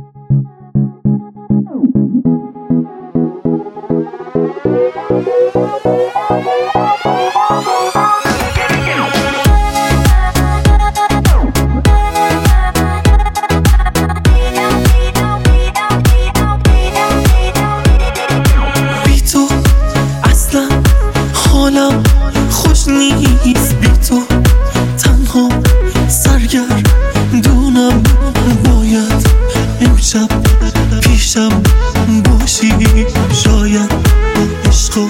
حالم خوش نیست بی تو، تنها سرگردونم. باید امشب پیشم باشی، شاید با عشق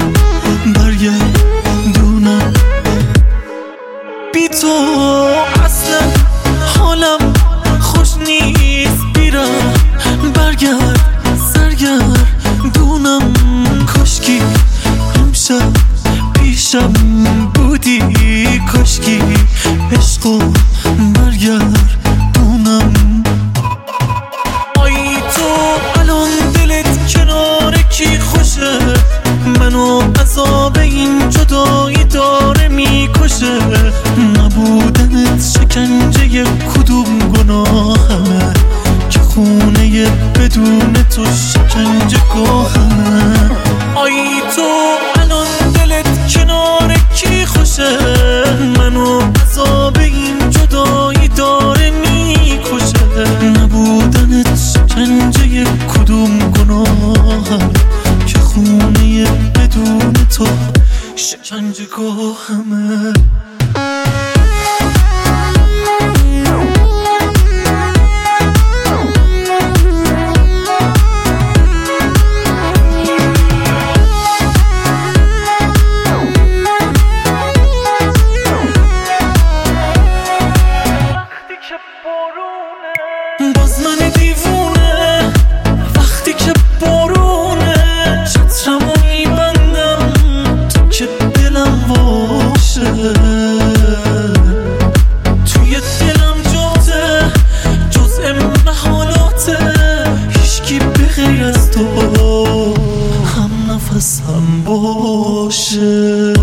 برگردونم. بی تو اصلا حالم خوش نیست، بیرم برگرد سرگردونم. کاشکی امشب پیشم بودی، کاشکی عشقو برگردونم. آی تو الان دلت کنار کی خوشه، منو عذاب این جدایی داره میکشه. نبودنت شکنجه کدوم گناهمه، که خونه بدون تو شکنجه گاهمه. آی تو الان دلت کنار کی خوشه، منو عذاب این جدایی داره میکشه. نبودنت شکنجه کدوم گناهم، که خونه بدون تو شکنجه گاهمه. باز من دیوونه وقتی که بارونه، چترمو میبندم تو که دلم باشه. توی دلم جاته جزء محالاته، هیچکی به غیر از تو هم نفسم باشه.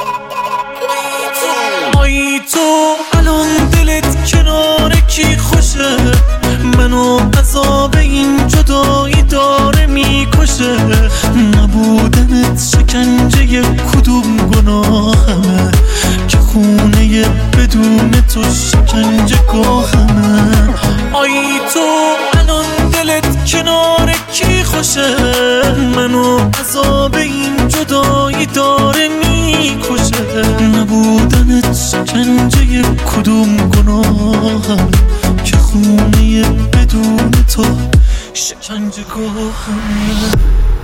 آی تو الان دلت کنار کی خوشه، منو عذاب این جدایی داره میکشه. نبودنت شکنجه کدوم گناهمه، که خونه بدون تو شکنجه گاهمه. آی تو الان دلت کنار کی خوشه، منو عذاب این جدایی داره میکشه. نبودنت شکنجه کدوم گناهم، که خونه بدون تو شکنجه گاهمه.